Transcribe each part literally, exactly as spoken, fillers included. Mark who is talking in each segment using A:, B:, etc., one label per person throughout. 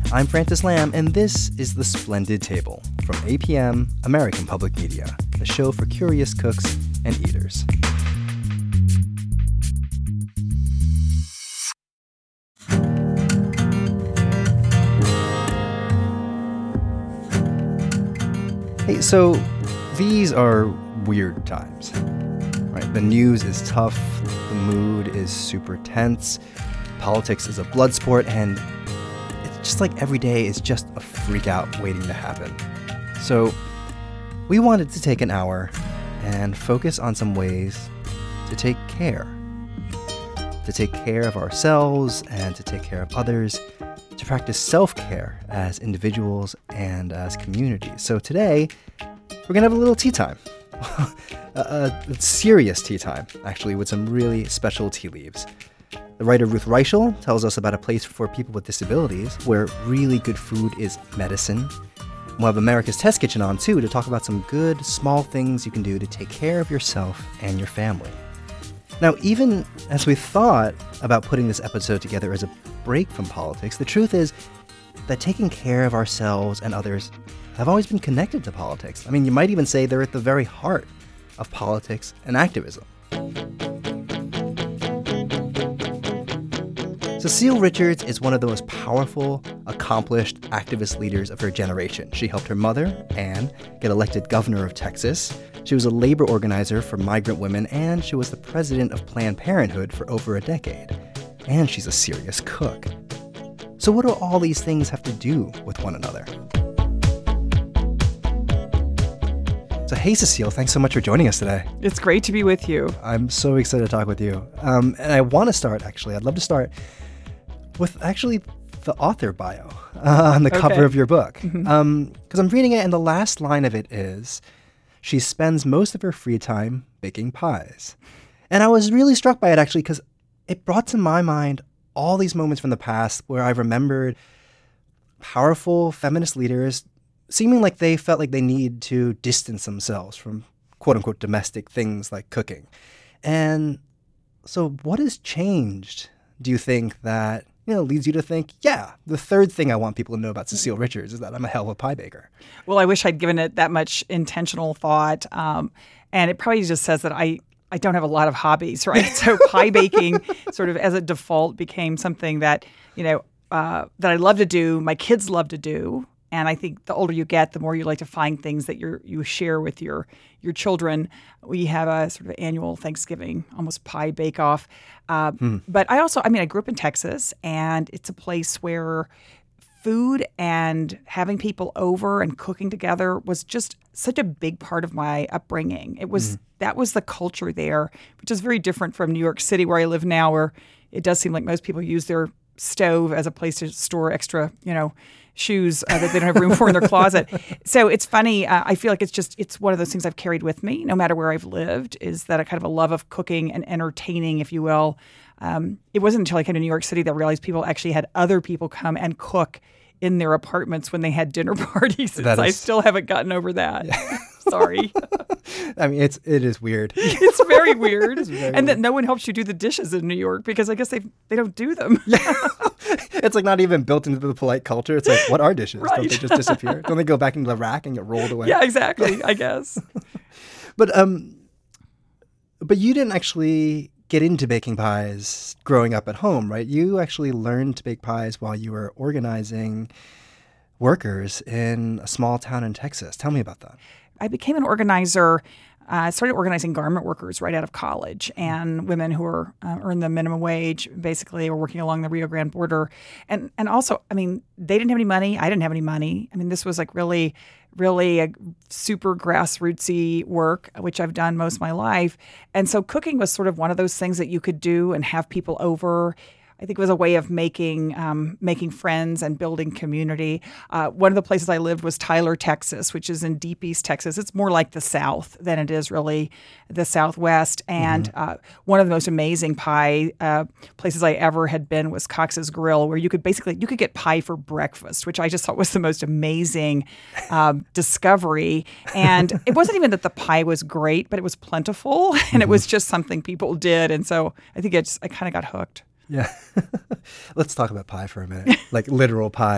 A: I'm Francis Lamb, and this is The Splendid Table from A P M, American Public Media, a show for curious cooks and eaters. Hey, so these are weird times, right? The news is tough, the mood is super tense, politics is a blood sport, and it's just like every day is just a freak out waiting to happen. So we wanted to take an hour and focus on some ways to take care. To take care of ourselves and to take care of others, to practice self-care as individuals and as communities. So today, we're going to have a little tea time. a, a serious tea time, actually, with some really special tea leaves. The writer Ruth Reichl tells us about a place for people with disabilities where really good food is medicine. We'll have America's Test Kitchen on, too, to talk about some good, small things you can do to take care of yourself and your family. Now, even as we thought about putting this episode together as a break from politics, the truth is that taking care of ourselves and others have always been connected to politics. I mean, you might even say they're at the very heart of politics and activism. Cecile Richards is one of the most powerful, accomplished activist leaders of her generation. She helped her mother, Anne, get elected governor of Texas. She was a labor organizer for migrant women, and she was the president of Planned Parenthood for over a decade. And she's a serious cook. So what do all these things have to do with one another? So hey, Cecile, thanks so much for joining us today.
B: It's great to be with you.
A: I'm so excited to talk with you. Um, and I want to start, actually, I'd love to start with actually the author bio uh, on the
B: okay.
A: cover of your book. Because
B: mm-hmm.
A: um, I'm reading it, and the last line of it is, she spends most of her free time baking pies. And I was really struck by it, actually, because it brought to my mind all these moments from the past where I remembered powerful feminist leaders seeming like they felt like they need to distance themselves from quote-unquote domestic things like cooking. And so what has changed, do you think, that you know, leads you to think, yeah, the third thing I want people to know about Cecile Richards is that I'm a hell of a pie baker?
B: Well, I wish I'd given it that much intentional thought. Um, and it probably just says that I, I don't have a lot of hobbies, right? So pie baking sort of as a default became something that, you know, uh, that I love to do, my kids love to do. And I think the older you get, the more you like to find things that you you share with your your children. We have a sort of annual Thanksgiving, almost pie bake-off. Uh, hmm. But I also, I mean, I grew up in Texas, and it's a place where food and having people over and cooking together was just such a big part of my upbringing. It was mm. that was the culture there, which is very different from New York City, where I live now, where it does seem like most people use their stove as a place to store extra, you know, shoes uh, that they don't have room for in their closet. So it's funny. Uh, I feel like it's just, it's one of those things I've carried with me no matter where I've lived, is that a kind of a love of cooking and entertaining, if you will. Um, it wasn't until I came to New York City that I realized people actually had other people come and cook in their apartments when they had dinner parties. Is, I still haven't gotten over that. Yeah. Sorry.
A: I mean, it's it is weird.
B: It's very weird.
A: It's very
B: and
A: weird.
B: that no one helps you do the dishes in New York because I guess they they don't do them.
A: Yeah. It's like not even built into the polite culture. It's like, what are dishes?
B: Right.
A: Don't they just disappear? Don't they go back into the rack and get rolled away?
B: Yeah, exactly, I guess.
A: But um, but you didn't actually get into baking pies growing up at home, right? You actually learned to bake pies while you were organizing workers in a small town in Texas. Tell me about that.
B: I became an organizer. I uh, started organizing garment workers right out of college, and women who were uh, earned the minimum wage, basically, were working along the Rio Grande border. And and also, I mean, they didn't have any money. I didn't have any money. I mean, this was like really, really a super grassrootsy work, which I've done most of my life. And so cooking was sort of one of those things that you could do and have people over. I think it was a way of making um, making friends and building community. Uh, one of the places I lived was Tyler, Texas, which is in deep East Texas. It's more like the South than it is really the Southwest. And mm-hmm. uh, one of the most amazing pie uh, places I ever had been was Cox's Grill, where you could basically you could get pie for breakfast, which I just thought was the most amazing um, discovery. And it wasn't even that the pie was great, but it was plentiful, and mm-hmm. it was just something people did. And so I think I just I kind of got hooked.
A: Yeah. Let's talk about pie for a minute, like literal pie.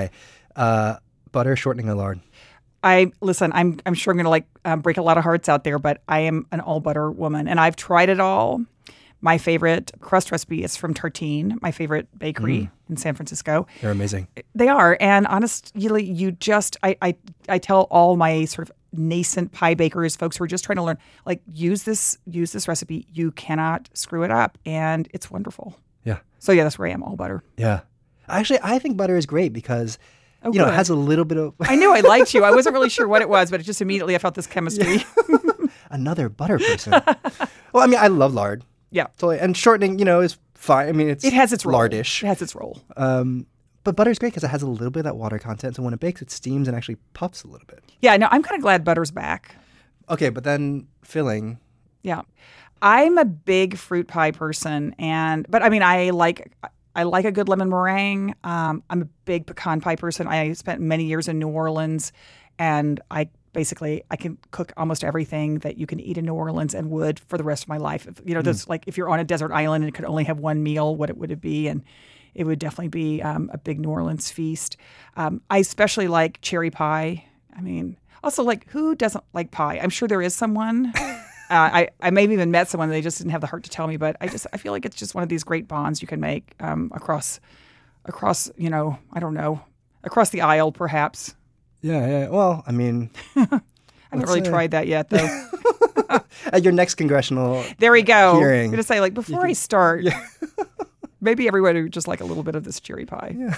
A: Uh, butter, shortening, or lard?
B: I listen. I'm I'm sure I'm going to like um, break a lot of hearts out there, but I am an all butter woman, and I've tried it all. My favorite crust recipe is from Tartine, my favorite bakery mm. in San Francisco.
A: They're amazing.
B: They are, and honestly, you just I I I tell all my sort of nascent pie bakers, folks who are just trying to learn, like use this use this recipe. You cannot screw it up, and it's wonderful.
A: Yeah.
B: So yeah, that's where I am, all butter.
A: Yeah. Actually, I think butter is great because.
B: Oh,
A: you know,
B: good.
A: it has a little bit of...
B: I knew I liked you. I wasn't really sure what it was, but it just immediately I felt this chemistry.
A: Yeah. Another butter person. Well, I mean, I love lard.
B: Yeah.
A: Totally. And shortening, you know, is fine. I mean, it's
B: It has its role.
A: lardish.
B: It has its role.
A: Um, but butter's great because it has a little bit of that water content. So when it bakes, it steams and actually puffs a little bit.
B: Yeah, no, I'm kind of glad butter's back.
A: Okay, but then filling.
B: Yeah. I'm a big fruit pie person. and But I mean, I like... I like a good lemon meringue. Um, I'm a big pecan pie person. I spent many years in New Orleans, and I basically I can cook almost everything that you can eat in New Orleans and would for the rest of my life. If, you know, mm. there's like if you're on a desert island and could only have one meal, what it would it be? And it would definitely be um, a big New Orleans feast. Um, I especially like cherry pie. I mean, also like who doesn't like pie? I'm sure there is someone. Uh, I, I may have even met someone, they just didn't have the heart to tell me, but I just I feel like it's just one of these great bonds you can make um, across, across you know, I don't know, across the aisle perhaps.
A: Yeah, yeah. Well, I mean.
B: I haven't really uh, tried that yet, though.
A: At your next congressional
B: There we go.
A: hearing.
B: I'm going to say, like, before
A: can,
B: I start,
A: yeah.
B: maybe everyone would just like a little bit of this cherry pie.
A: Yeah.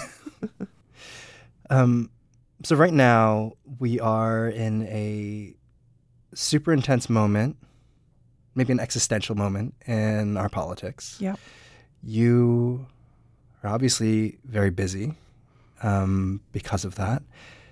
A: um. So right now, we are in a super intense moment. Maybe an existential moment in our politics.
B: Yeah.
A: You are obviously very busy um, because of that.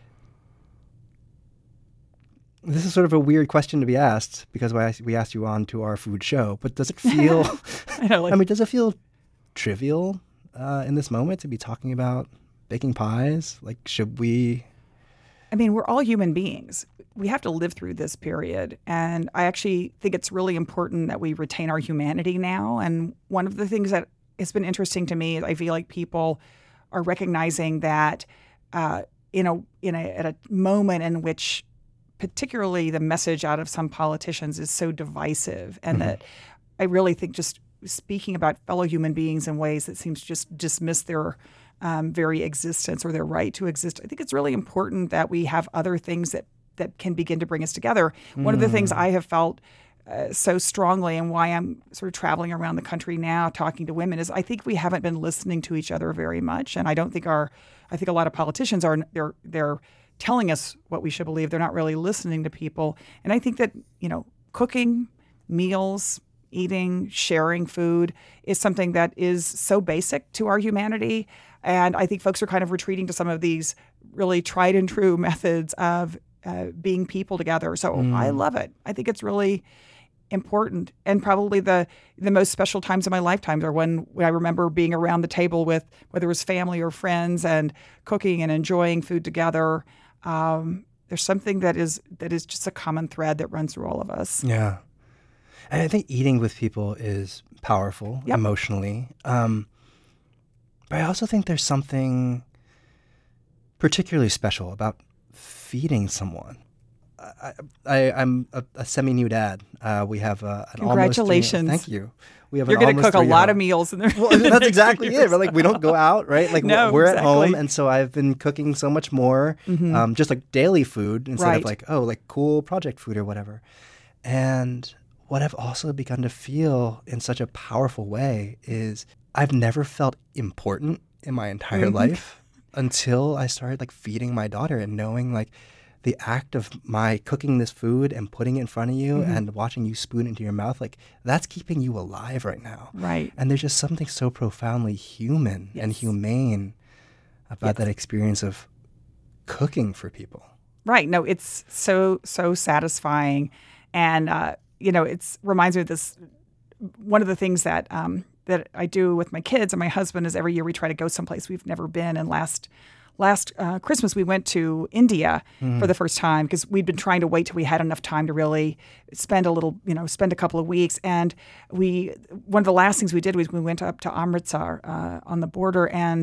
A: This is sort of a weird question to be asked because we asked you on to our food show, but does it feel,
B: I, know, like,
A: I mean, does it feel trivial uh, in this moment to be talking about baking pies? Like, should we...
B: I mean, we're all human beings. We have to live through this period. And I actually think it's really important that we retain our humanity now. And one of the things that has been interesting to me is I feel like people are recognizing that uh, in a in a at a moment in which particularly the message out of some politicians is so divisive, and mm-hmm. that I really think just speaking about fellow human beings in ways that seems to just dismiss their um, very existence or their right to exist. I think it's really important that we have other things that, that can begin to bring us together. Mm. One of the things I have felt uh, so strongly, and why I'm sort of traveling around the country now talking to women, is I think we haven't been listening to each other very much. And I don't think our, I think a lot of politicians are, they're, they're telling us what we should believe. They're not really listening to people. And I think that, you know, cooking, meals, eating, sharing food is something that is so basic to our humanity. And I think folks are kind of retreating to some of these really tried and true methods of uh, being people together. So mm. I love it. I think it's really important. And probably the the most special times of my lifetime are when, when I remember being around the table with, whether it was family or friends, and cooking and enjoying food together. Um, there's something that is that is just a common thread that runs through all of us.
A: Yeah. And I think eating with people is powerful yep. emotionally. Um, but I also think there's something particularly special about feeding someone. I, I, I'm a, a semi-new dad. Uh, we have a, an
B: Congratulations.
A: Almost three, thank you. We have
B: You're
A: going
B: to cook a lot of meals. In the,
A: well,
B: in the
A: that's exactly it. We're like, we don't go out, right? Like
B: no,
A: we're
B: exactly.
A: at home. And so I've been cooking so much more, mm-hmm. um, just like daily food instead
B: right.
A: of like, oh, like cool project food or whatever. And what I've also begun to feel in such a powerful way is I've never felt important in my entire mm-hmm. life until I started like feeding my daughter and knowing like the act of my cooking this food and putting it in front of you mm-hmm. and watching you spoon it into your mouth, like that's keeping you alive right now.
B: Right.
A: And there's just something so profoundly human yes. and humane about yes. that experience of cooking for people.
B: Right. No, it's so, so satisfying. And, uh, you know, it's reminds me of this. One of the things that um, that I do with my kids and my husband is every year we try to go someplace we've never been. And last last uh, Christmas we went to India mm. for the first time because we'd been trying to wait till we had enough time to really spend a little, you know, spend a couple of weeks. And we one of the last things we did was we went up to Amritsar uh, on the border, and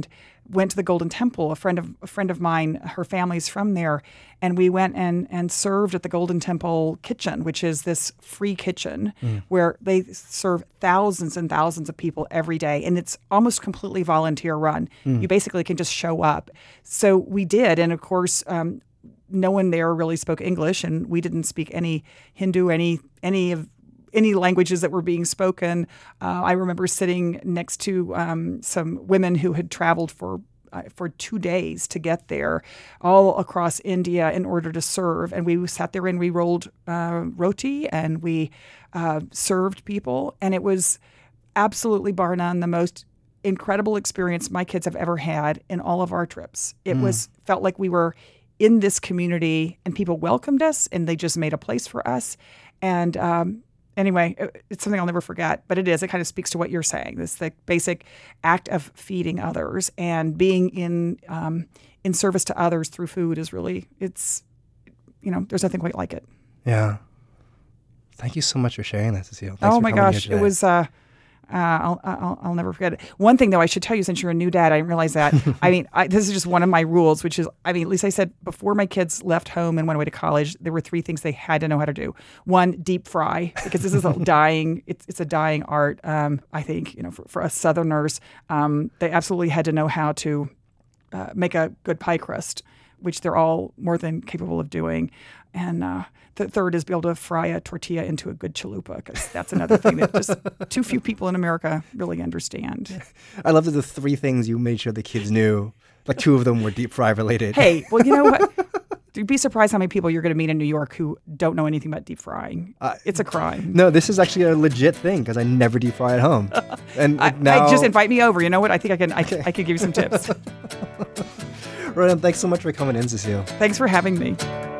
B: went to the Golden Temple. A friend of a friend of mine, her family's from there, and we went and and served at the Golden Temple kitchen, which is this free kitchen mm. where they serve thousands and thousands of people every day, and it's almost completely volunteer run. Mm. You basically can just show up. So we did, and of course. Um, no one there really spoke English, and we didn't speak any Hindu, any any of any languages that were being spoken. Uh, I remember sitting next to um, some women who had traveled for uh, for two days to get there, all across India in order to serve. And we sat there and we rolled uh, roti and we uh, served people, and it was absolutely bar none the most incredible experience my kids have ever had in all of our trips. It mm. was felt like we were in this community, and people welcomed us, and they just made a place for us. And um, anyway, it, it's something I'll never forget, but it is. It kind of speaks to what you're saying. This the basic act of feeding others and being in um, in service to others through food is really, it's, you know, there's nothing quite like it.
A: Yeah. Thank you so much for sharing that, Cecile. Thanks
B: oh my gosh, it was. Uh, Uh, I'll, I'll I'll never forget it. One thing, though, I should tell you, since you're a new dad, I didn't realize that. I mean, I, this is just one of my rules, which is, I mean, at least I said before my kids left home and went away to college, there were three things they had to know how to do. One, deep fry, because this is a dying, it's it's a dying art. Um, I think, you know, for, for us Southerners, um, they absolutely had to know how to uh, make a good pie crust, which they're all more than capable of doing. And uh, the third is be able to fry a tortilla into a good chalupa, because that's another thing that just too few people in America really understand.
A: I love that the three things you made sure the kids knew, like two of them were deep fry related.
B: Hey, well, you know what? You'd be surprised how many people you're going to meet in New York who don't know anything about deep frying. Uh, it's a crime.
A: No, this is actually a legit thing, because I never deep fry at home. And
B: I,
A: now,
B: I just invite me over. You know what? I think I can. I, I can give you some tips.
A: Right on. Thanks so much for coming in, Cecile.
B: Thanks for having me.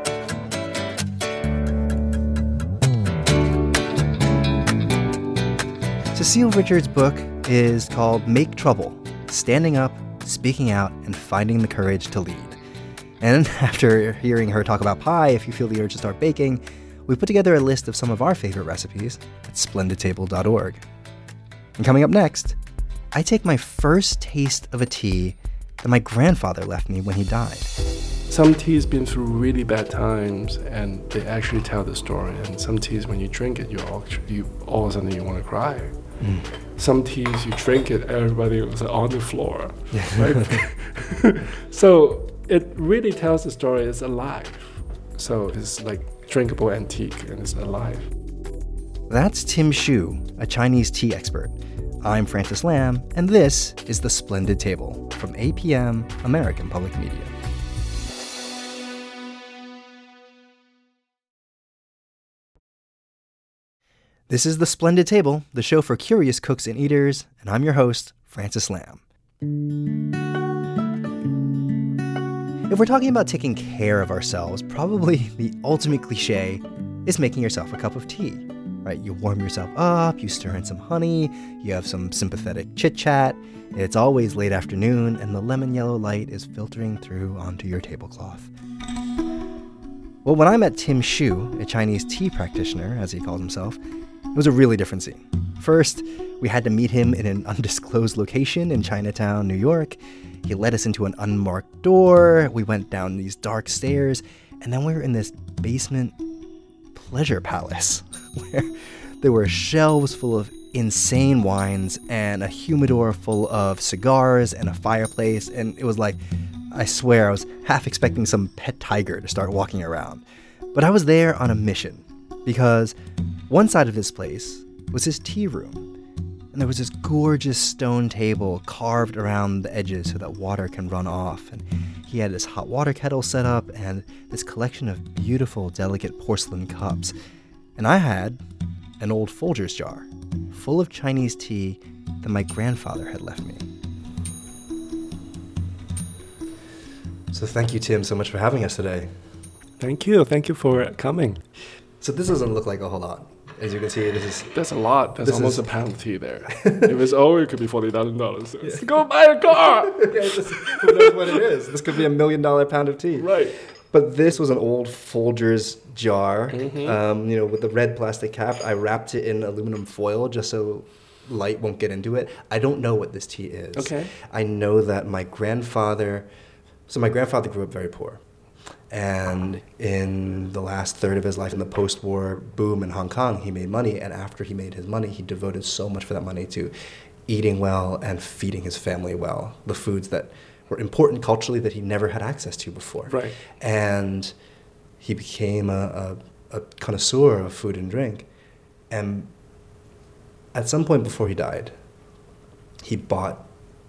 A: Cecile Richards' book is called Make Trouble, Standing Up, Speaking Out, and Finding the Courage to Lead. And after hearing her talk about pie, if you feel the urge to start baking, we put together a list of some of our favorite recipes at splendid table dot org. And coming up next, I take my first taste of a tea that my grandfather left me when he died.
C: Some teas been through really bad times, and they actually tell the story. And some teas, when you drink it, you all, you all of a sudden you want to cry. Mm. Some teas, you drink it, everybody was on the floor. Yeah. Right? So it really tells the story. It's alive. So it's like drinkable antique, and it's alive.
A: That's Tim Xu, a Chinese tea expert. I'm Francis Lam, and this is The Splendid Table from A P M, American Public Media. This is The Splendid Table, the show for curious cooks and eaters, and I'm your host, Francis Lam. If we're talking about taking care of ourselves, probably the ultimate cliche is making yourself a cup of tea, right? You warm yourself up, you stir in some honey, you have some sympathetic chit-chat. It's always late afternoon, and the lemon yellow light is filtering through onto your tablecloth. Well, when I met Tim Xu, a Chinese tea practitioner, as he calls himself, it was a really different scene. First, we had to meet him in an undisclosed location in Chinatown, New York. He led us into an unmarked door. We went down these dark stairs, and then we were in this basement pleasure palace where there were shelves full of insane wines and a humidor full of cigars and a fireplace. And it was like, I swear, I was half expecting some pet tiger to start walking around. But I was there on a mission, because one side of this place was his tea room, and there was this gorgeous stone table carved around the edges so that water can run off, and he had this hot water kettle set up and this collection of beautiful, delicate porcelain cups. And I had an old Folgers jar full of Chinese tea that my grandfather had left me. So thank you, Tim, so much for having us today.
C: Thank you. Thank you for coming.
A: So this doesn't look like a whole lot. As you can see, this is...
C: That's a lot. That's almost
A: is,
C: a pound of tea there. If it's over, it could be forty thousand dollars. Yeah. Go buy a car!
A: Yeah, just, who knows what it is? This could be a million dollar pound of tea.
C: Right.
A: But this was an old Folgers jar,
C: mm-hmm.
A: um, you know, with the red plastic cap. I wrapped it in aluminum foil just so light won't get into it. I don't know what this tea is.
C: Okay.
A: I know that my grandfather, so my grandfather grew up very poor. And in the last third of his life, in the post-war boom in Hong Kong, he made money. And after he made his money, he devoted so much for that money to eating well and feeding his family well, the foods that were important culturally that he never had access to before.
C: Right.
A: And he became a, a, a connoisseur of food and drink. And at some point before he died, he bought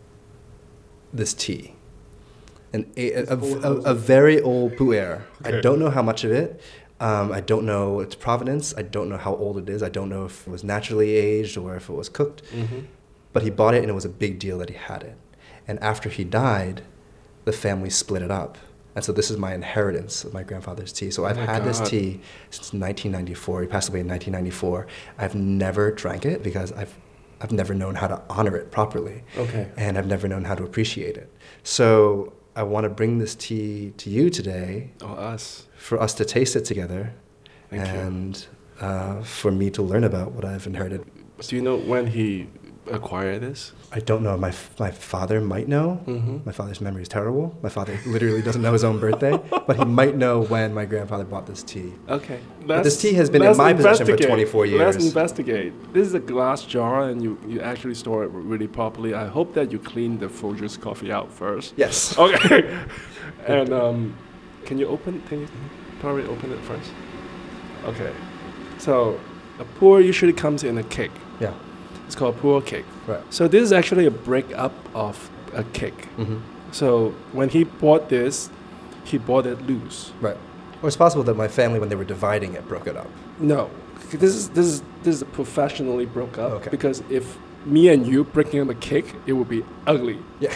A: this tea. An, a, a, a, a very old pu'er. Okay. I don't know how much of it. Um, I don't know its provenance. I don't know how old it is. I don't know if it was naturally aged or if it was cooked. Mm-hmm. But he bought it, and it was a big deal that he had it. And after he died, the family split it up. And so this is my inheritance of my grandfather's tea. So I've oh had God. this tea since nineteen ninety-four. He passed away in nineteen ninety-four. I've never drank it because I've I've never known how to honor it properly. Okay. And I've never known how to appreciate it. So I want to bring this tea to you today.
C: Oh, us.
A: For us to taste it together.
C: Thank
A: and uh, for me to learn about what I've inherited.
C: Do you know when he acquired this?
A: I don't know. My my father might know. Mm-hmm. My father's memory is terrible. My father literally doesn't know his own birthday, but he might know when my grandfather bought this tea.
C: Okay.
A: But this tea has been in my possession for twenty-four years.
C: Let's investigate. This is a glass jar, and you, you actually store it really properly. I hope that you clean the Folgers coffee out first.
A: Yes.
C: Okay. And um, can you open? Can you probably open it first? Okay. So a pour usually comes in a cake.
A: Yeah.
C: It's called pu'er cake.
A: Right.
C: So this is actually a break-up of a cake. Mm-hmm. So when he bought this, he bought it loose.
A: Right. Or it's possible that my family, when they were dividing it, broke it up.
C: No. This is this is this is professionally broke up.
A: Okay.
C: Because if me and you breaking up a cake, it would be ugly.
A: Yeah.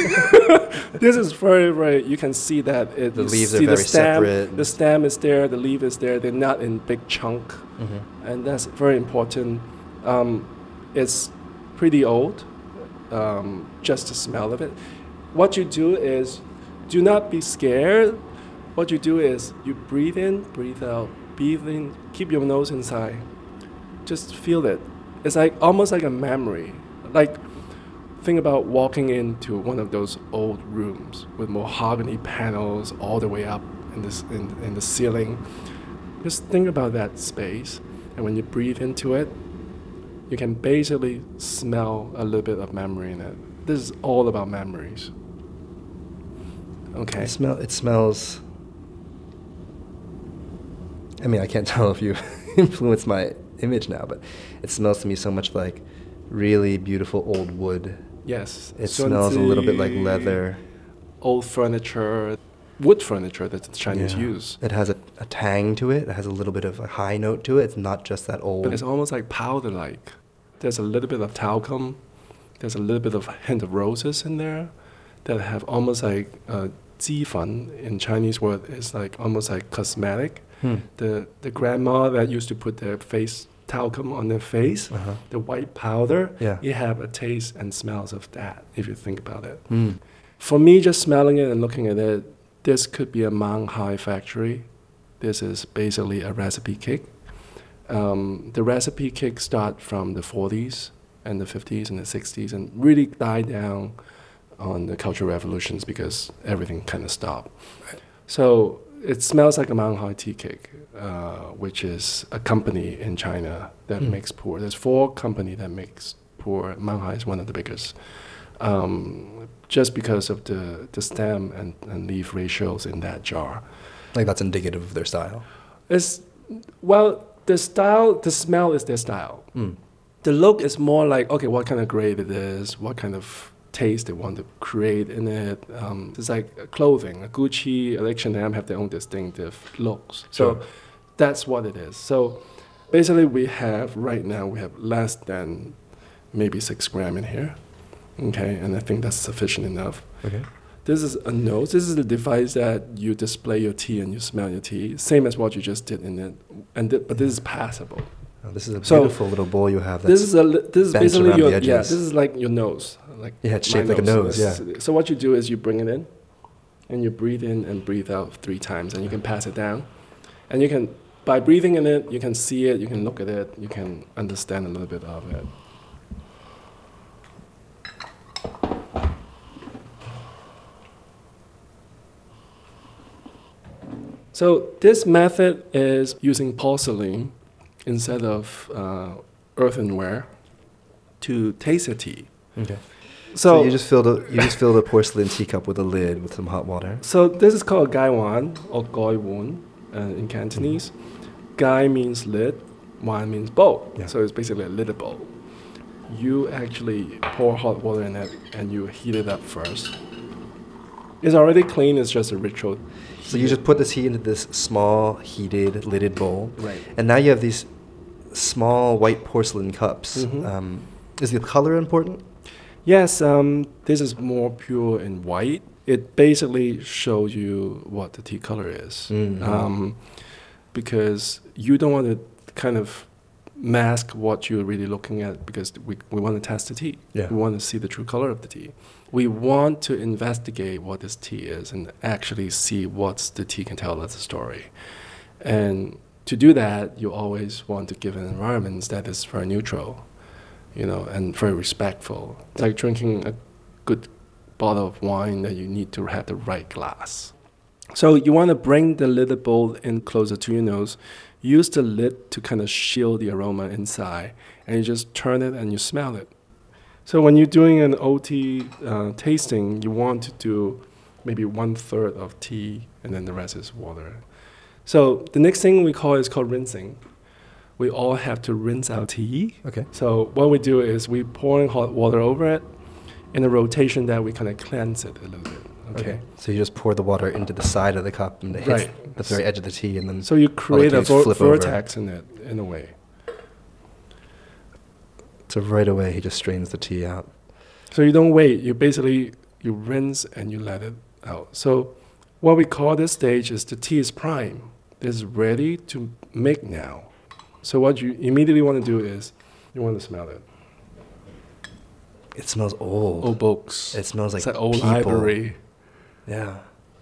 C: This is very, very, you can see that it,
A: the leaves are
C: see
A: very
C: the stem,
A: separate.
C: The stem is there, the leaf is there, they're not in big chunk. Mm-hmm. And that's very important. Um, It's pretty old, um, just the smell of it. What you do is, do not be scared. What you do is, you breathe in, breathe out, breathe in, keep your nose inside. Just feel it. It's like almost like a memory. Like, think about walking into one of those old rooms with mahogany panels all the way up in, this, in, in the ceiling. Just think about that space, and when you breathe into it, you can basically smell a little bit of memory in it. This is all about memories. Okay.
A: It, smell, it smells... I mean, I can't tell if you influenced my image now, but it smells to me so much like really beautiful old wood.
C: Yes.
A: It smells a little bit like leather.
C: Old furniture, wood furniture that the Chinese
A: yeah.
C: use.
A: It has a, a tang to it. It has a little bit of a high note to it. It's not just that old.
C: But it's almost like powder-like. There's a little bit of talcum. There's a little bit of hint of roses in there that have almost like uh, 鸡粉 in Chinese word is like almost like cosmetic. Hmm. The the grandma that used to put their face talcum on their face, uh-huh. the white powder, yeah. you have a taste and smells of that if you think about it. Hmm. For me, just smelling it and looking at it, this could be a Mang Hai factory. This is basically a recipe cake. Um, the recipe cake start from the forties and the fifties and the sixties and really died down on the Cultural Revolutions because everything kind of stopped. Right. So it smells like a Mang Hai tea cake, uh, which is a company in China that mm. makes pu'er. There's four companies that makes pu'er. Mang Hai is one of the biggest. Um, just because of the, the stem and, and leaf ratios in that jar.
A: Like that's indicative of their style?
C: It's, well, the style, the smell is their style. Mm. The look is more like, okay, what kind of grade it is, what kind of taste they want to create in it. Um, it's like clothing. Gucci, H and M have their own distinctive looks. So sure. That's what it is. So basically we have, right now, we have less than maybe six gram in here. Okay, and I think that's sufficient enough. Okay. This is a nose. This is the device that you display your tea and you smell your tea, same as what you just did in it. And th- but this is passable.
A: Oh, this is a beautiful so little bowl you have.
C: This is a this is basically your yeah. This is like your nose. Like
A: yeah, it's shaped like nose. a nose. Yeah.
C: So what you do is you bring it in, and you breathe in and breathe out three times, and you can pass it down, and you can by breathing in it, you can see it, you can look at it, you can understand a little bit of it. So this method is using porcelain instead of uh, earthenware to taste the tea.
A: Okay.
C: So,
A: So you just filled a you just filled a porcelain teacup with a lid with some hot water.
C: so this is called gai wan or goi wun uh, in Cantonese. Gai means lid, wan means bowl.
A: Yeah.
C: So it's basically a lidded bowl. You actually pour hot water in it and you heat it up first. It's already clean. It's just a ritual.
A: So you just put the tea into this small heated lidded bowl,
C: Right.
A: and now you have these small white porcelain cups.
C: Mhm.
A: Um, is the color important?
C: Yes, um, this is more pure in white. It basically shows you what the tea color is.
A: Mm.
C: Um, because you don't want to kind of mask what you're really looking at because we, we want to test the tea.
A: Yeah.
C: We want to see the true color of the tea. We want to investigate what this tea is and actually see what the tea can tell us a story. And to do that, you always want to give an environment that is very neutral, you know, and very respectful. It's like drinking a good bottle of wine that you need to have the right glass. So you want to bring the little bowl in closer to your nose. Use the lid to kind of shield the aroma inside, and you just turn it and you smell it. So when you're doing an O T uh, tasting, you want to do maybe one third of tea, and then the rest is water. So the next thing we call is called rinsing. We all have to rinse our tea.
A: Okay.
C: So what we do is we pour hot water over it in a rotation that we kind of cleanse it a little bit. Okay.
A: So you just pour the water into the side of the cup and it hits
C: Right.
A: the very edge of the tea, and then
C: So you create
A: do
C: a
A: is
C: vor-
A: flip over.
C: vortex in it, in a way.
A: so right away he just strains the tea out.
C: So you don't wait. You basically you rinse and you let it out. So what we call this stage is the tea is prime. It's ready to make now. So what you immediately want to do is you want to smell it.
A: It smells old.
C: Old books.
A: It smells like
C: it's an old
A: people.
C: library.
A: Yeah.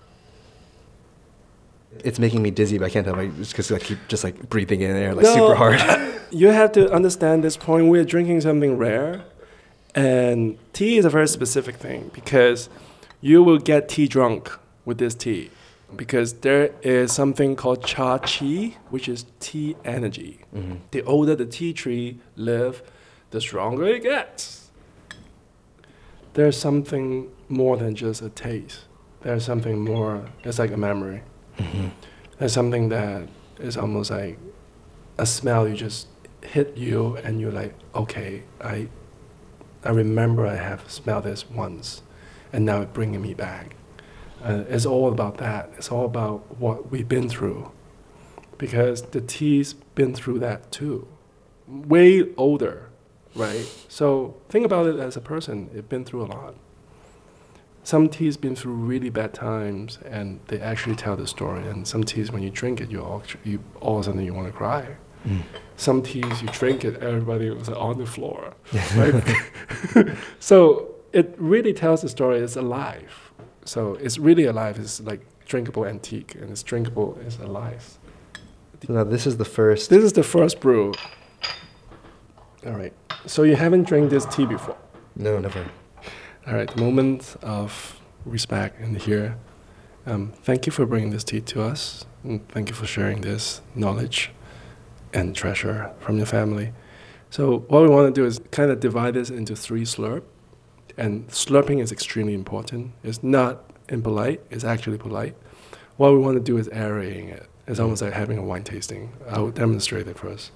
A: It's making me dizzy, but I can't help it because I keep just like breathing in air like
C: No.
A: super hard.
C: You have to understand this point. We're drinking something rare, and tea is a very specific thing because you will get tea drunk with this tea because there is something called cha qi, which is tea energy.
A: Mhm.
C: The older the tea tree live, the stronger it gets. There's something more than just a taste. There's something more. It's like a memory.
A: Mhm.
C: There's something that is almost like a smell. You just hit you, and you're like, okay, I, I remember I have smelled this once, and now it's bringing me back. Uh, it's all about that. It's all about what we've been through, because the tea's been through that too, way older, right? So think about it as a person. It's been through a lot. Some teas been through really bad times, and they actually tell the story. And some teas, when you drink it, you all, you all of a sudden you want to cry.
A: Mm.
C: Some teas, you drink it, everybody was on the floor. Right? So it really tells the story. It's alive. So it's really alive. It's like drinkable antique, and it's drinkable. It's alive.
A: So now this is the first.
C: This is the first brew. All right. So you haven't drank this tea before.
A: No, never.
C: All right, the moment of respect in here. Um, thank you for bringing this tea to us. And thank you for sharing this knowledge and treasure from your family. So what we want to do is kind of divide this into three slurp. And slurping is extremely important. It's not impolite, it's actually polite. What we want to do is aerating it. It's almost like having a wine tasting. I will demonstrate it first.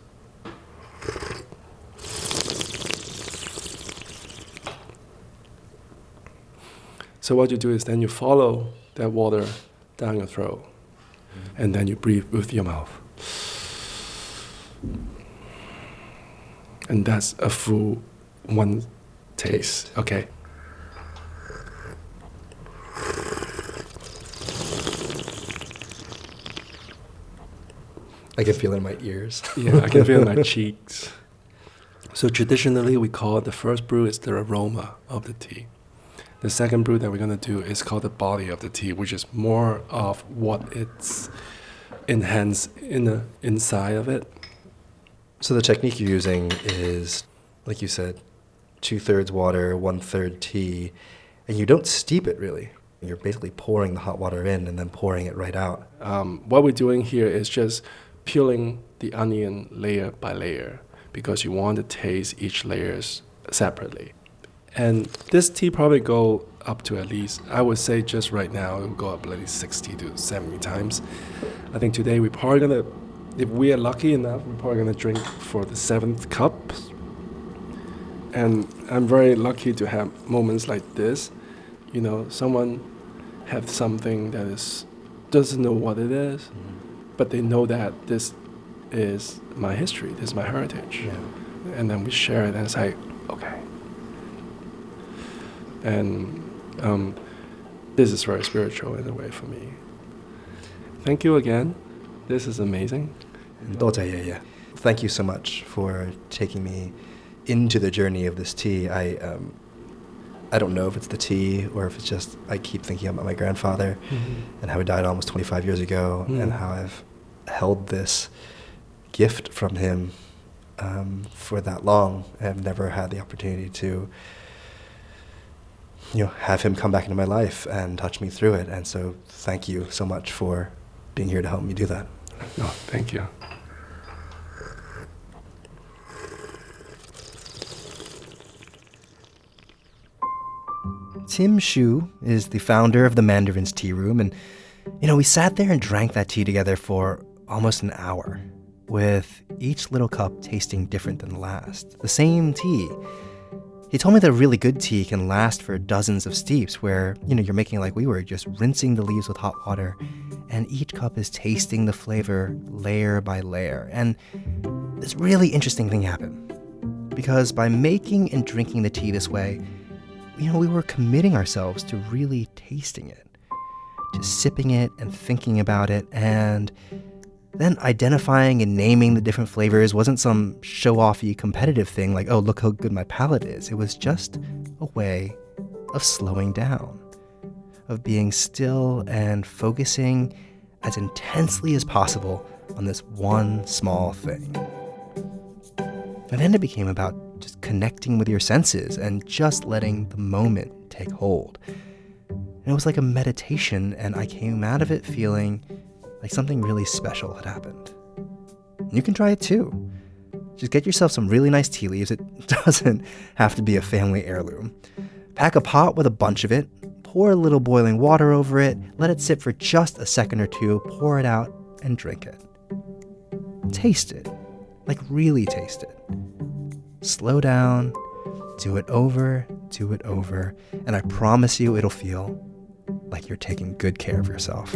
C: So what you do is then you follow that water down your throat, and then you breathe with your mouth. And that's a full one taste. Okay.
A: I can feel it in my ears.
C: Yeah, I can feel it in my cheeks. So traditionally, we call the first brew is the aroma of the tea. The second brew that we're going to do is called the body of the tea, which is more of what it's enhanced in the inside of it.
A: So the technique you're using is, like you said, two-thirds water, one-third tea, and you don't steep it really. You're basically pouring the hot water in and then pouring it right out.
C: Um, what we're doing here is just peeling the onion layer by layer because you want to taste each layers separately. And this tea probably go up to at least, I would say just right now, it will go up at least sixty to seventy times. I think today we're probably going to, if we are lucky enough, we're probably going to drink for the seventh cup. And I'm very lucky to have moments like this. You know, someone have something that is doesn't know what it is, mm-hmm. but they know that this is my history, this is my heritage. Yeah. And then we share it and it's like, okay. And um, this is very spiritual in a way for me. Thank you again. This is amazing.
A: Thank you so much for taking me into the journey of this tea. I um, I don't know if it's the tea or if it's just I keep thinking about my grandfather mm-hmm. and how he died almost twenty-five years ago mm. and how I've held this gift from him um, for that long. I've never had the opportunity to you know, have him come back into my life and touch me through it. And so thank you so much for being here to help me do that.
C: No, thank you.
A: Tim Xu is the founder of the Mandarin's Tea Room, and, you know, we sat there and drank that tea together for almost an hour, with each little cup tasting different than the last. The same tea. He told me that really good tea can last for dozens of steeps, where, you know, you're making like we were, just rinsing the leaves with hot water, and each cup is tasting the flavor layer by layer. And this really interesting thing happened, because by making and drinking the tea this way, you know, we were committing ourselves to really tasting it, to sipping it and thinking about it, and then identifying and naming the different flavors wasn't some show-offy competitive thing like, oh, look how good my palate is. It was just a way of slowing down, of being still and focusing as intensely as possible on this one small thing. And then it became about just connecting with your senses and just letting the moment take hold. And it was like a meditation, and I came out of it feeling like something really special had happened. And you can try it too. Just get yourself some really nice tea leaves. It doesn't have to be a family heirloom. Pack a pot with a bunch of it, pour a little boiling water over it, let it sit for just a second or two, pour it out, and drink it. Taste it. Like really taste it. Slow down, do it over, do it over, and I promise you it'll feel like you're taking good care of yourself.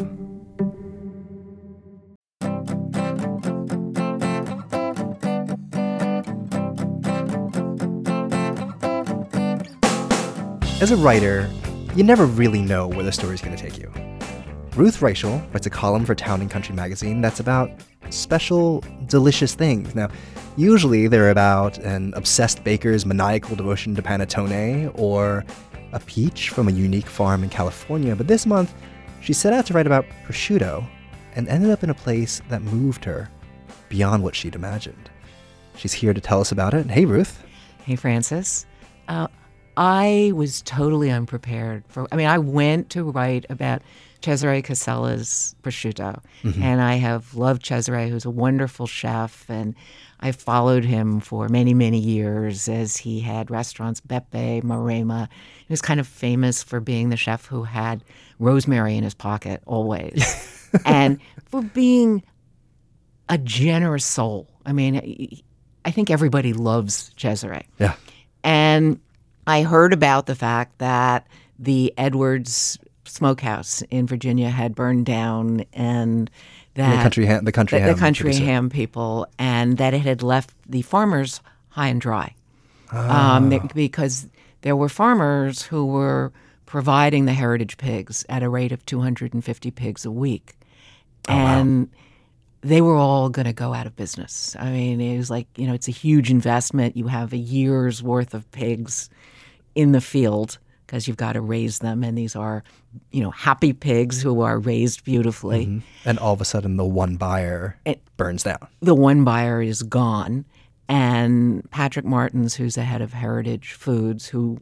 A: As a writer, you never really know where the story's going to take you. Ruth Reichel writes a column for Town and Country magazine that's about special, delicious things. Now, usually they're about an obsessed baker's maniacal devotion to panettone or a peach from a unique farm in California. But this month, she set out to write about prosciutto and ended up in a place that moved her beyond what she'd imagined. She's here to tell us about it. Hey, Ruth.
D: Hey, Francis. Uh, I was totally unprepared for, I mean, I went to write about Cesare Casella's prosciutto, mm-hmm. and I have loved Cesare, who's a wonderful chef, and I followed him for many, many years as he had restaurants, Beppe, Maremma. He was kind of famous for being the chef who had rosemary in his pocket always, and for being a generous soul. I mean, I think everybody loves Cesare.
A: Yeah.
D: And I heard about the fact that the Edwards Smokehouse in Virginia had burned down, and that
A: the country ham, the country
D: the,
A: ham,
D: the country ham people, and that it had left the farmers high and dry, oh. um, because there were farmers who were providing the heritage pigs at a rate of two hundred fifty pigs a week, oh, and wow. they were all going to go out of business. I mean, it was like, you know, it's a huge investment. You have a year's worth of pigs in the field because you've got to raise them, and these are, you know, happy pigs who are raised beautifully.
A: Mm-hmm. And all of a sudden, the one buyer it, burns down.
D: The one buyer is gone, and Patrick Martins, who's the head of Heritage Foods, who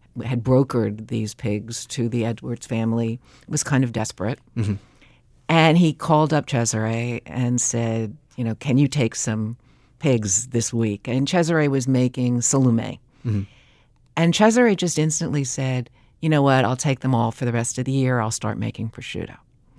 D: had brokered these pigs to the Edwards family, was kind of desperate.
A: Mm-hmm.
D: And he called up Cesare and said, you know, can you take some pigs this week? And Cesare was making salume.
A: Mm-hmm.
D: And Cesare just instantly said, you know what, I'll take them all for the rest of the year. I'll start making prosciutto.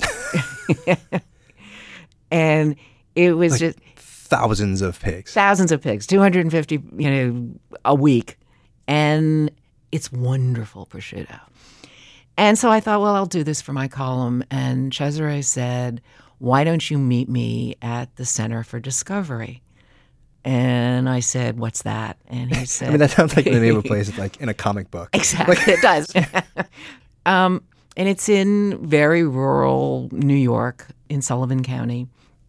D: And it was
A: Like
D: just
A: thousands of pigs.
D: thousands of pigs, two hundred fifty, you know, a week. And it's wonderful prosciutto. And so I thought, well, I'll do this for my column. And Cesare said, why don't you meet me at the Center for Discovery? And I said, what's that? And he said...
A: I mean, that sounds like the name of a place like in a comic book.
D: Exactly, it does. um, and it's in very rural New York, in Sullivan County.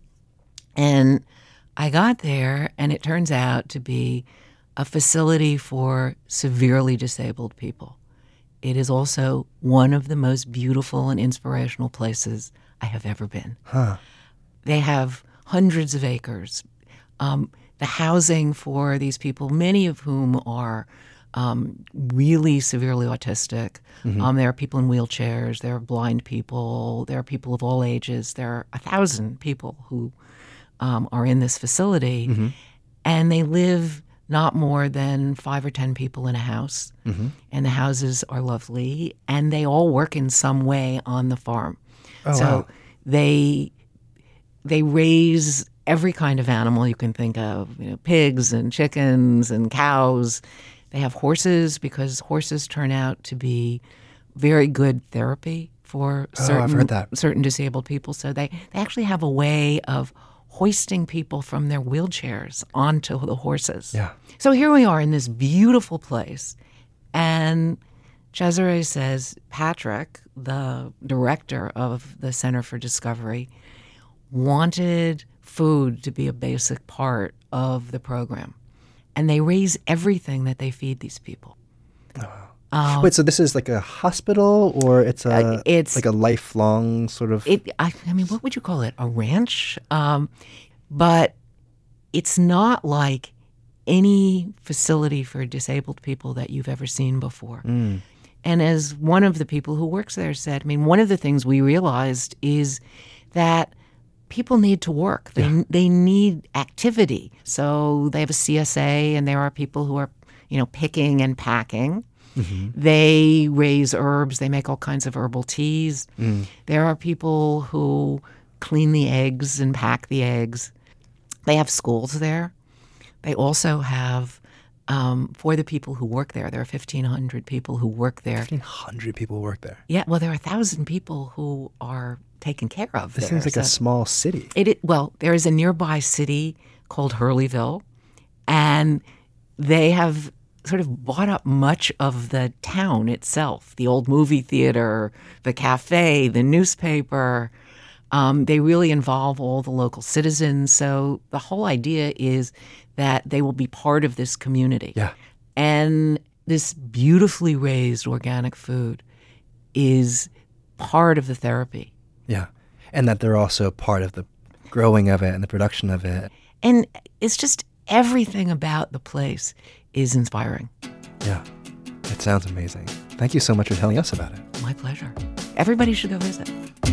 D: And I got there, and it turns out to be a facility for severely disabled people. It is also one of the most beautiful and inspirational places I have ever been.
A: Huh.
D: They have hundreds of acres. Um, the housing for these people, many of whom are um, really severely autistic.
A: Mm-hmm.
D: Um, there are people in wheelchairs. There are blind people. There are people of all ages. There are a thousand people who um, are in this facility,
A: Mm-hmm.
D: and they live not more than five or ten people in a house.
A: Mm-hmm.
D: And the houses are lovely, and they all work in some way on the farm.
A: Oh,
D: so
A: wow.
D: they they raise every kind of animal you can think of, you know, pigs and chickens and cows. They have horses because horses turn out to be very good therapy for
A: Oh, I've
D: certain
A: heard that.
D: certain disabled people. So they, they actually have a way of hoisting people from their wheelchairs onto the horses.
A: Yeah.
D: So here we are in this beautiful place, and Cesare says, Patrick, the director of the Center for Discovery, wanted food to be a basic part of the program. And they raise everything that they feed these people. Um,
A: Wait, so this is like a hospital, or it's a
D: Uh, it's-
A: like a lifelong sort of...
D: It, I, I mean, what would you call it? A ranch? Um, but it's not like any facility for disabled people that you've ever seen before.
A: Mm.
D: And as one of the people who works there said, I mean, one of the things we realized is that people need to work. They
A: Yeah.
D: they need activity. So they have a C S A, and there are people who are, you know, picking and packing.
A: Mm-hmm.
D: They raise herbs. They make all kinds of herbal teas.
A: Mm.
D: There are people who clean the eggs and pack the eggs. They have schools there. They also have, um, for the people who work there, there are fifteen hundred people who work there.
A: fifteen hundred people work there.
D: Yeah, well, there are one thousand people who are taken care of
A: This
D: there.
A: seems like a
D: So
A: small city.
D: it, it, well, there is a nearby city called Hurleyville, and they have sort of bought up much of the town itself, the old movie theater, the cafe, the newspaper. Um, they really involve all the local citizens. So the whole idea is that they will be part of this community.
A: Yeah.
D: And this beautifully raised organic food is part of the therapy.
A: Yeah. And that they're also part of the growing of it and the production of it.
D: And it's just everything about the place is inspiring.
A: Yeah. It sounds amazing. Thank you so much for telling us about it.
D: My pleasure. Everybody should go visit.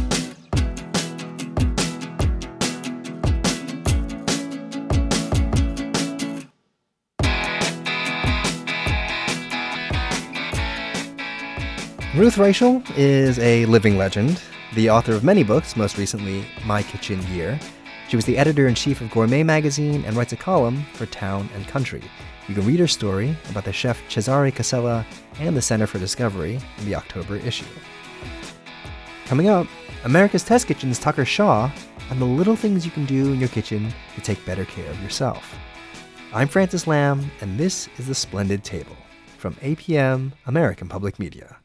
A: Ruth Rachel is a living legend, the author of many books, most recently My Kitchen Year. She was the editor-in-chief of Gourmet magazine and writes a column for Town and Country. You can read her story about the chef Cesare Casella and the Center for Discovery in the October issue. Coming up, America's Test Kitchen's Tucker Shaw on the little things you can do in your kitchen to take better care of yourself. I'm Francis Lamb, and this is The Splendid Table from A P M, American Public Media.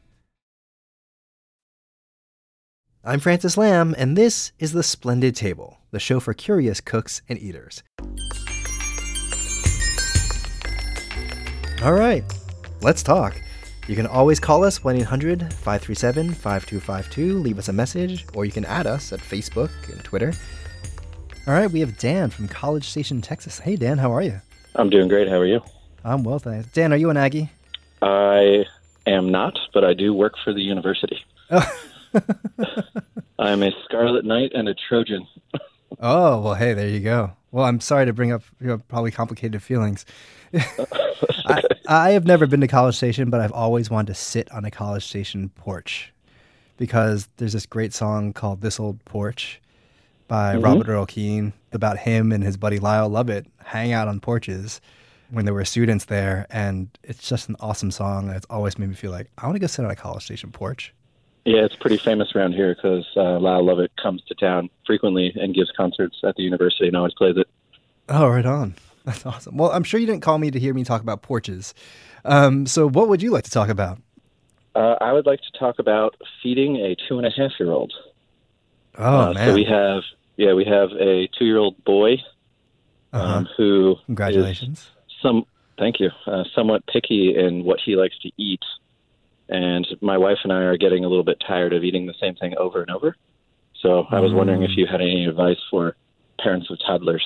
A: I'm Francis Lamb, and this is The Splendid Table, the show for curious cooks and eaters. All right, let's talk. You can always call us one eight hundred five three seven five two five two, leave us a message, or you can add us at Facebook and Twitter. All right, we have Dan from College Station, Texas. Hey, Dan, how are you?
E: I'm doing great. How are you?
A: I'm well, thanks. Dan, are you an Aggie?
E: I am not, but I do work for the university. I'm a Scarlet Knight and a Trojan.
A: Oh, well, hey, there you go. Well, I'm sorry to bring up, you know, probably complicated feelings. I, I have never been to College Station, but I've always wanted to sit on a College Station porch because there's this great song called This Old Porch by mm-hmm. Robert Earl Keen about him and his buddy Lyle Lovett hang out on porches when there were students there. And it's just an awesome song. It's always made me feel like I want to go sit on a College Station porch.
E: Yeah, it's pretty famous around here because uh, Lyle Lovett comes to town frequently and gives concerts at the university and always plays it.
A: Oh, right on. That's awesome. Well, I'm sure you didn't call me to hear me talk about porches. Um, so what would you like to talk about?
E: Uh, I would like to talk about feeding a two and a half year old.
A: Oh,
E: uh,
A: man.
E: So we have, yeah, we have a two year old boy
A: uh-huh.
E: um, who
A: Congratulations.
E: is some, thank you, uh, somewhat picky in what he likes to eat. And my wife and I are getting a little bit tired of eating the same thing over and over. So I was mm. wondering if you had any advice for parents of toddlers.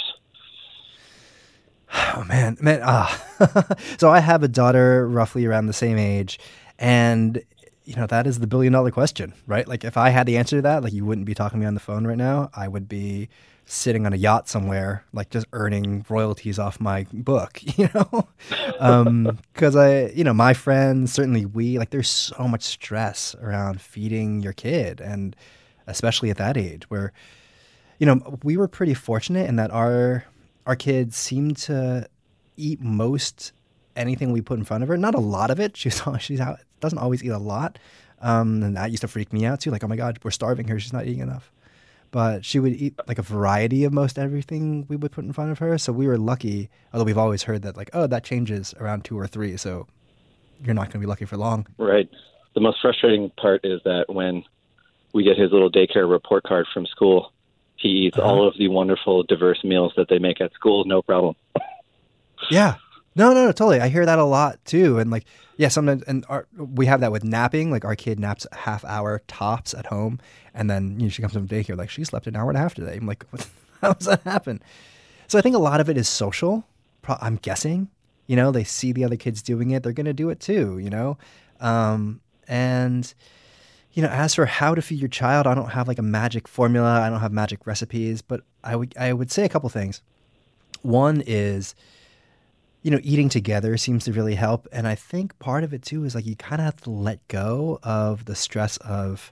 A: Oh, man. man ah. So I have a daughter roughly around the same age. And, you know, that is the billion dollar question, right? Like if I had the answer to that, like you wouldn't be talking to me on the phone right now. I would be sitting on a yacht somewhere, like just earning royalties off my book, you know? Um, cause I, you know, my friends, certainly we, like there's so much stress around feeding your kid. And especially at that age where, you know, we were pretty fortunate in that our, our kids seemed to eat most anything we put in front of her. Not a lot of it. She's, she's out, doesn't always eat a lot. Um, and that used to freak me out too. Like, oh my God, we're starving her. She's not eating enough. But she would eat like a variety of most everything we would put in front of her. So we were lucky, although we've always heard that like, oh, that changes around two or three. So you're not going to be lucky for long.
E: Right. The most frustrating part is that when we get his little daycare report card from school, he eats uh-huh. all of the wonderful, diverse meals that they make at school. No problem.
A: Yeah. No, no, no, totally. I hear that a lot too. And like, yeah, sometimes, and our, we have that with napping. Like our kid naps a half hour tops at home. And then you know, she comes from daycare, like she slept an hour and a half today. I'm like, how does that happen? So I think a lot of it is social. Pro- I'm guessing, you know, they see the other kids doing it. They're going to do it too, you know? Um, and, you know, as for how to feed your child, I don't have like a magic formula. I don't have magic recipes, but I would, I would say a couple things. One is, you know, eating together seems to really help. And I think part of it too is like you kind of have to let go of the stress of,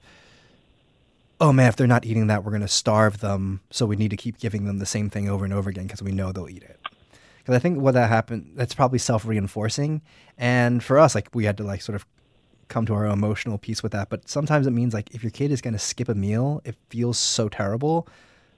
A: oh man, if they're not eating that, we're going to starve them. So we need to keep giving them the same thing over and over again because we know they'll eat it. Because I think what that happened, that's probably self-reinforcing. And for us, like we had to like sort of come to our emotional piece with that. But sometimes it means like if your kid is going to skip a meal, it feels so terrible,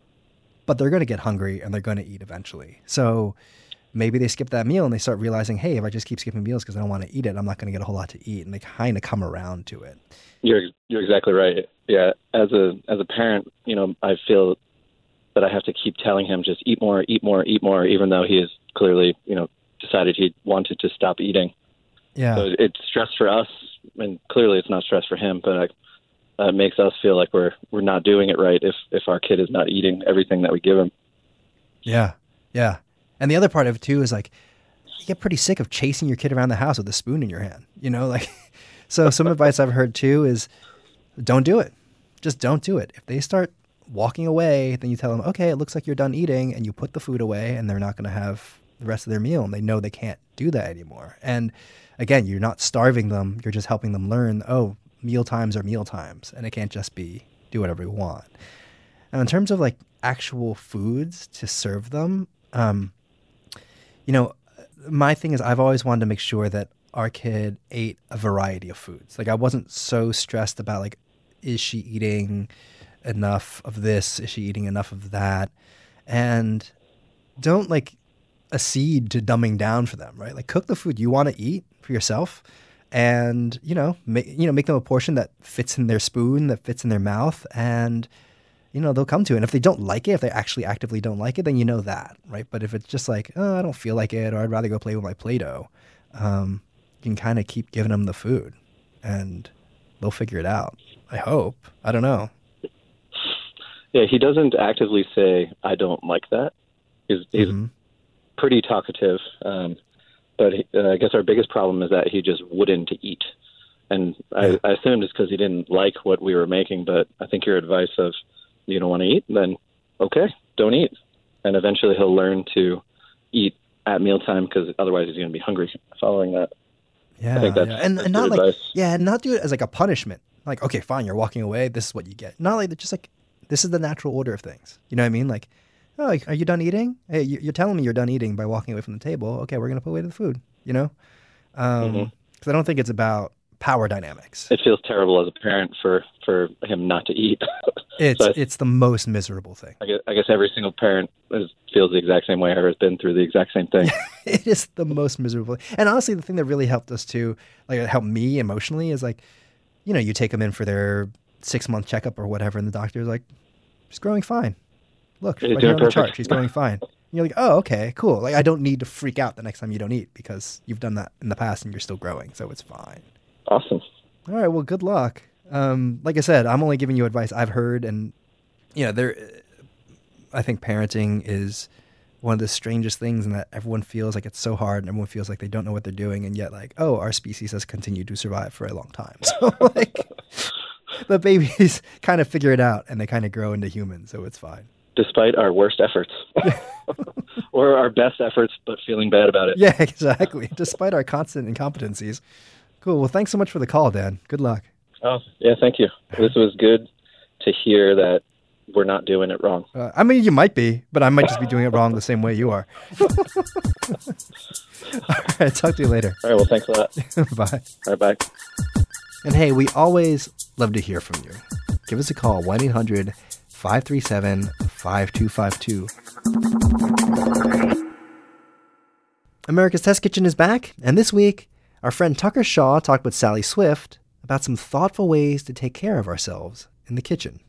A: but they're going to get hungry and they're going to eat eventually. So maybe they skip that meal and they start realizing, hey, if I just keep skipping meals because I don't want to eat it, I'm not going to get a whole lot to eat. And they kind of come around to it.
E: You're you're exactly right. Yeah, as a as a parent, you know, I feel that I have to keep telling him just eat more, eat more, eat more, even though he has clearly, you know, decided he wanted to stop eating.
A: Yeah.
E: So it's stress for us, and clearly it's not stress for him. But uh, it makes us feel like we're we're not doing it right if if our kid is not eating everything that we give him.
A: Yeah, yeah. And the other part of it too is like you get pretty sick of chasing your kid around the house with a spoon in your hand. You know, like so some advice I've heard too is don't do it. Just don't do it. If they start walking away, then you tell them, okay, it looks like you're done eating, and you put the food away and they're not going to have the rest of their meal and they know they can't do that anymore. And again, you're not starving them. You're just helping them learn, oh, meal times are meal times and it can't just be do whatever you want. Now, in terms of like actual foods to serve them, um, you know, my thing is I've always wanted to make sure that our kid ate a variety of foods. Like I wasn't so stressed about like, is she eating enough of this? Is she eating enough of that? And don't like accede to dumbing down for them, right? Like cook the food you want to eat for yourself and, you know, make, you know, make them a portion that fits in their spoon, that fits in their mouth, and, you know, they'll come to it. And if they don't like it, if they actually actively don't like it, then you know that, right? But if it's just like, oh, I don't feel like it, or I'd rather go play with my Play-Doh, um, you can kind of keep giving them the food and they'll figure it out. I hope. I don't know.
E: Yeah, he doesn't actively say, I don't like that. He's, he's mm-hmm. pretty talkative. Um, but he, uh, I guess our biggest problem is that he just wouldn't eat. And I, I assumed it's because he didn't like what we were making, but I think your advice of you don't want to eat, then okay, don't eat. And eventually he'll learn to eat at mealtime because otherwise he's going to be hungry following that.
A: Yeah,
E: I think that's,
A: yeah. And,
E: that's
A: and not
E: good
A: like
E: advice.
A: yeah, not do it as like a punishment. Like, okay, fine, you're walking away. This is what you get. Not like just like this is the natural order of things. You know what I mean? Like, oh, are you done eating? Hey, you- you're telling me you're done eating by walking away from the table. Okay, we're gonna put away the food. You know, because um,
E: Mhm.
A: I don't think it's about power dynamics.
E: It feels terrible as a parent for, for him not to eat.
A: It's
E: So I-
A: it's the most miserable thing.
E: I guess, I guess every single parent is, feels the exact same way or has been through the exact same thing.
A: It is the most miserable. And honestly, the thing that really helped us too, like it helped me emotionally, is like, you know, you take them in for their six month checkup or whatever, and the doctor's like, she's growing fine. Look,
E: You're
A: right
E: doing
A: here on the
E: perfect.
A: chart, she's growing fine. And you're like, oh, okay, cool. Like I don't need to freak out the next time you don't eat because you've done that in the past and you're still growing, so it's fine.
E: Awesome.
A: All right, well, good luck. Um, like I said, I'm only giving you advice I've heard, and you know, there. I think parenting is one of the strangest things, in that everyone feels like it's so hard, and everyone feels like they don't know what they're doing, and yet, like, oh, our species has continued to survive for a long time. So, like, the babies kind of figure it out, and they kind of grow into humans, so it's fine.
E: Despite our worst efforts. Or our best efforts, but feeling bad about it.
A: Yeah, exactly. Despite our constant incompetencies. Cool. Well, thanks so much for the call, Dan. Good luck.
E: Oh, yeah, thank you. This was good to hear that we're not doing it wrong.
A: Uh, I mean, you might be, but I might just be doing it wrong the same way you are. All right, talk to you later.
E: All right, well, thanks a lot.
A: Bye.
E: All right, bye.
A: And hey, we always love to hear from you. Give us a call, one eight hundred five three seven five two five two. America's Test Kitchen is back, and this week, our friend Tucker Shaw talked with Sally Swift about some thoughtful ways to take care of ourselves in the kitchen.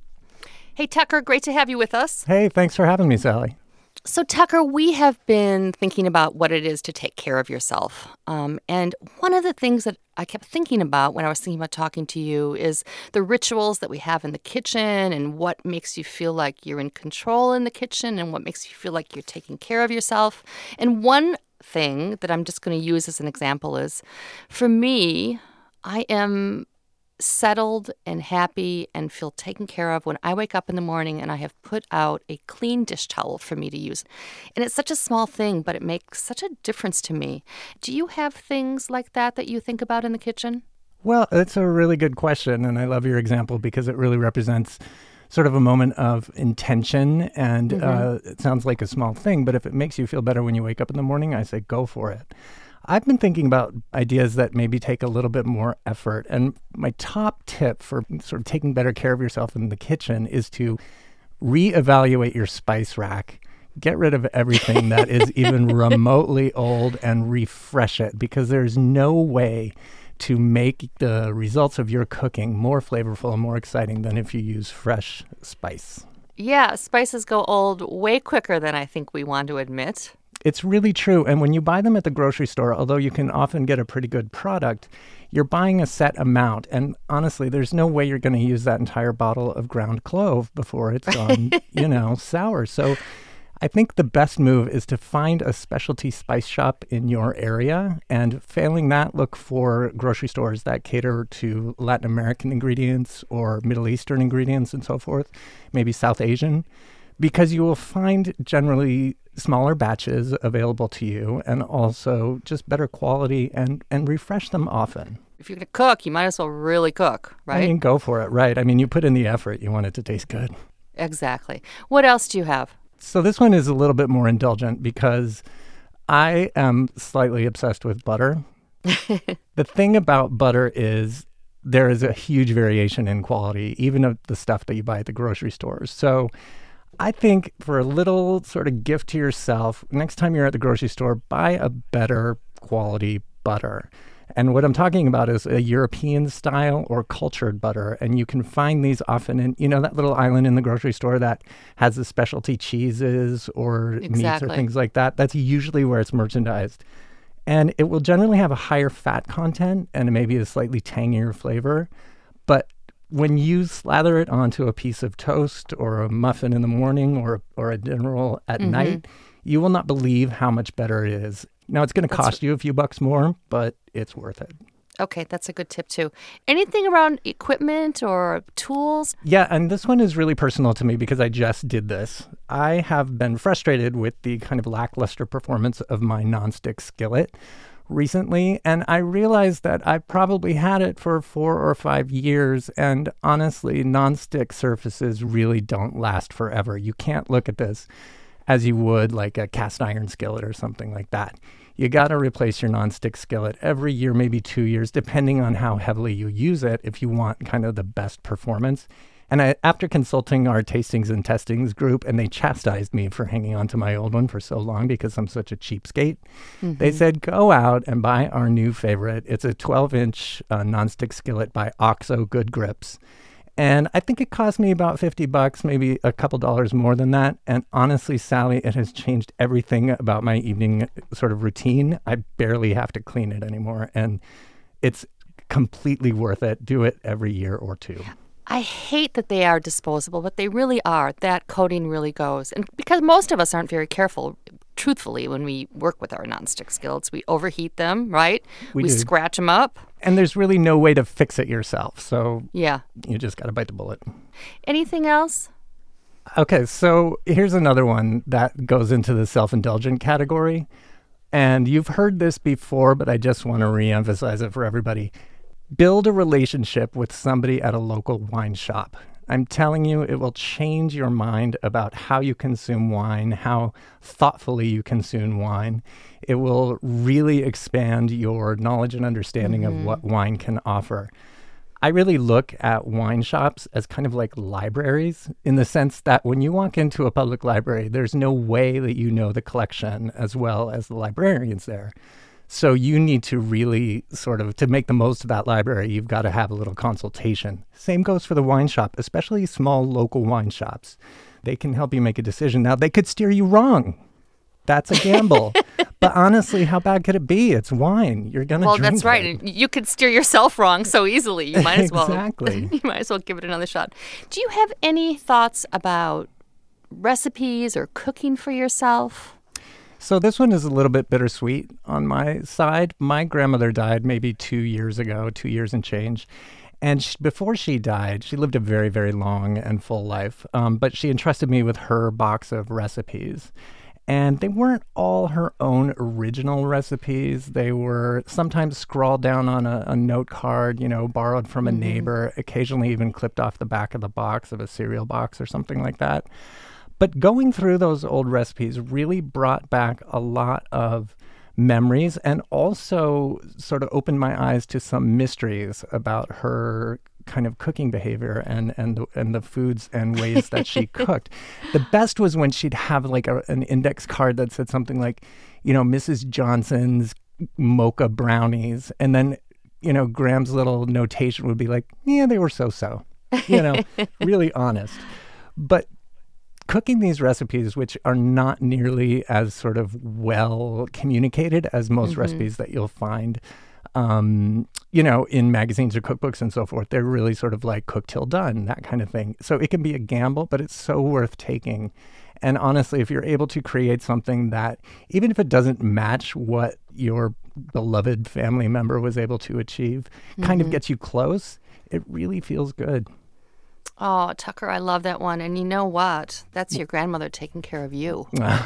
F: Hey, Tucker, great to have you with us.
G: Hey, thanks for having me, Sally.
F: So, Tucker, we have been thinking about what it is to take care of yourself. Um, and one of the things that I kept thinking about when I was thinking about talking to you is the rituals that we have in the kitchen and what makes you feel like you're in control in the kitchen and what makes you feel like you're taking care of yourself. And one thing that I'm just going to use as an example is, for me, I am settled and happy and feel taken care of when I wake up in the morning and I have put out a clean dish towel for me to use. And it's such a small thing, but it makes such a difference to me. Do you have things like that that you think about in the kitchen?
G: Well, it's a really good question, and I love your example because it really represents sort of a moment of intention, and
F: Mm-hmm.
G: uh, it sounds like a small thing, but if it makes you feel better when you wake up in the morning, I say go for it. I've been thinking about ideas that maybe take a little bit more effort, and my top tip for sort of taking better care of yourself in the kitchen is to reevaluate your spice rack. Get rid of everything that is even remotely old and refresh it, because there's no way to make the results of your cooking more flavorful and more exciting than if you use fresh spice.
F: Yeah, spices go old way quicker than I think we want to admit.
G: It's really true. And when you buy them at the grocery store, although you can often get a pretty good product, you're buying a set amount. And honestly, there's no way you're going to use that entire bottle of ground clove before it's gone, you know, sour. So I think the best move is to find a specialty spice shop in your area. And failing that, look for grocery stores that cater to Latin American ingredients or Middle Eastern ingredients and so forth, maybe South Asian, because you will find generally smaller batches available to you and also just better quality, and, and refresh them often.
F: If you're going to cook, you might as well really cook, right?
G: I mean, go for it, right? I mean, you put in the effort, you want it to taste good.
F: Exactly. What else do you have?
G: So this one is a little bit more indulgent because I am slightly obsessed with butter. The thing about butter is there is a huge variation in quality, even of the stuff that you buy at the grocery stores. So I think for a little sort of gift to yourself, next time you're at the grocery store, buy a better quality butter. And what I'm talking about is a European style or cultured butter. And you can find these often in, you know, that little island in the grocery store that has the specialty cheeses or meats
F: Exactly.
G: or things like that. That's usually where it's merchandised. And it will generally have a higher fat content and maybe a slightly tangier flavor. But when you slather it onto a piece of toast or a muffin in the morning or or a dinner roll at
F: Mm-hmm.
G: night, you will not believe how much better it is. Now, it's going to
F: That's
G: cost you a few bucks more, but it's worth it.
F: Okay, that's a good tip too. Anything around equipment or tools?
G: Yeah, and this one is really personal to me because I just did this. I have been frustrated with the kind of lackluster performance of my nonstick skillet recently, and I realized that I probably had it for four or five years, and honestly, nonstick surfaces really don't last forever. You can't look at this as you would like a cast iron skillet or something like that. You got to replace your nonstick skillet every year, maybe two years, depending on how heavily you use it if you want kind of the best performance. And I, after consulting our tastings and testings group, and they chastised me for hanging on to my old one for so long because I'm such a cheapskate, mm-hmm. they said, go out and buy our new favorite. It's a twelve-inch uh, nonstick skillet by OXO Good Grips. And I think it cost me about fifty bucks, maybe a couple dollars more than that. And honestly, Sally, it has changed everything about my evening sort of routine. I barely have to clean it anymore. And it's completely worth it. Do it every year or two.
F: I hate that they are disposable, but they really are. That coating really goes. And because most of us aren't very careful, truthfully, when we work with our nonstick skillets, we overheat them, right?
G: We,
F: we
G: do.
F: scratch them up.
G: And there's really no way to fix it yourself. So
F: yeah,
G: you just got to bite the bullet.
F: Anything else?
G: Okay, so here's another one that goes into the self-indulgent category. And you've heard this before, but I just want to re-emphasize it for everybody. Build a relationship with somebody at a local wine shop. I'm telling you, it will change your mind about how you consume wine, how thoughtfully you consume wine. It will really expand your knowledge and understanding mm-hmm. of what wine can offer. I really look at wine shops as kind of like libraries in the sense that when you walk into a public library, there's no way that you know the collection as well as the librarians there. So you need to really sort of, to make the most of that library, you've got to have a little consultation. Same goes for the wine shop, especially small local wine shops. They can help you make a decision. Now, they could steer you wrong. That's a gamble. But honestly, how bad could it be? It's wine. You're going to
F: well,
G: drink
F: Well, that's right.
G: it.
F: You could steer yourself wrong so easily. You might as well.
G: Exactly.
F: You might as well give it another shot. Do you have any thoughts about recipes or cooking for yourself?
G: So this one is a little bit bittersweet on my side. My grandmother died maybe two years ago, two years and change. And she, before she died, she lived a very, very long and full life. Um, but she entrusted me with her box of recipes. And they weren't all her own original recipes. They were sometimes scrawled down on a, a note card, you know, borrowed from mm-hmm. a neighbor, occasionally even clipped off the back of the box of a cereal box or something like that. But going through those old recipes really brought back a lot of memories and also sort of opened my eyes to some mysteries about her kind of cooking behavior and and the, and the foods and ways that she cooked. The best was when she'd have like a, an index card that said something like, you know, Missus Johnson's mocha brownies. And then, you know, Graham's little notation would be like, yeah, they were so-so, you know, really honest. But cooking these recipes, which are not nearly as sort of well communicated as most mm-hmm. recipes that you'll find, um, you know, in magazines or cookbooks and so forth, they're really sort of like cook till done, that kind of thing. So it can be a gamble, but it's so worth taking. And honestly, if you're able to create something that, even if it doesn't match what your beloved family member was able to achieve, mm-hmm. kind of gets you close, it really feels good.
F: Oh, Tucker, I love that one. And you know what? That's your grandmother taking care of you.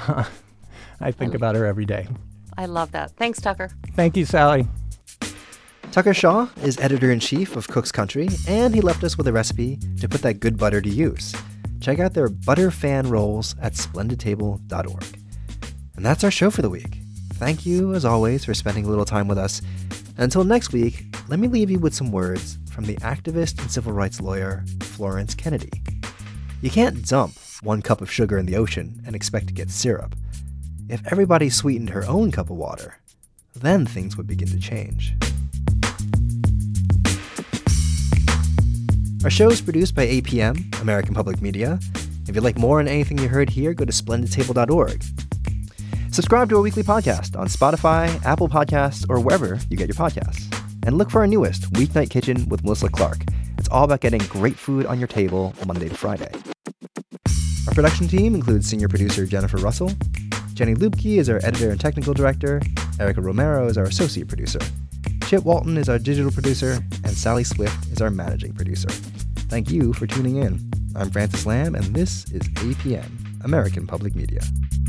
G: I think I, about her every day.
F: I love that. Thanks, Tucker.
G: Thank you, Sally.
A: Tucker Shaw is editor-in-chief of Cook's Country, and he left us with a recipe to put that good butter to use. Check out their butter fan rolls at splendid table dot org. And that's our show for the week. Thank you, as always, for spending a little time with us. And until next week, let me leave you with some words from the activist and civil rights lawyer Florence Kennedy. You can't dump one cup of sugar in the ocean and expect to get syrup. If everybody sweetened her own cup of water, then things would begin to change. Our show is produced by A P M, American Public Media. If you'd like more on anything you heard here, go to splendid table dot org. Subscribe to our weekly podcast on Spotify, Apple Podcasts, or wherever you get your podcasts. And look for our newest, Weeknight Kitchen with Melissa Clark. It's all about getting great food on your table Monday to Friday. Our production team includes senior producer Jennifer Russell. Jenny Lubke is our editor and technical director. Erica Romero is our associate producer. Chip Walton is our digital producer, and Sally Swift is our managing producer. Thank you for tuning in. I'm Francis Lamb, and this is A P M, American Public Media.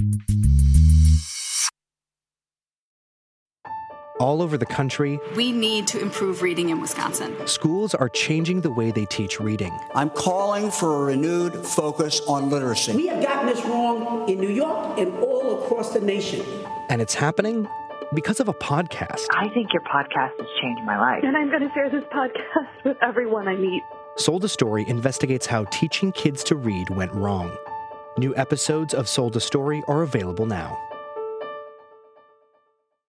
H: All over the country,
I: we need to improve reading in Wisconsin.
H: Schools are changing the way they teach reading.
J: I'm calling for a renewed focus on literacy.
K: We have gotten this wrong in New York and all across the nation.
H: And it's happening because of a podcast.
L: I think your podcast has changed my life.
M: And I'm going to share this podcast with everyone I meet.
H: Sold a Story investigates how teaching kids to read went wrong. New episodes of Sold a Story are available now.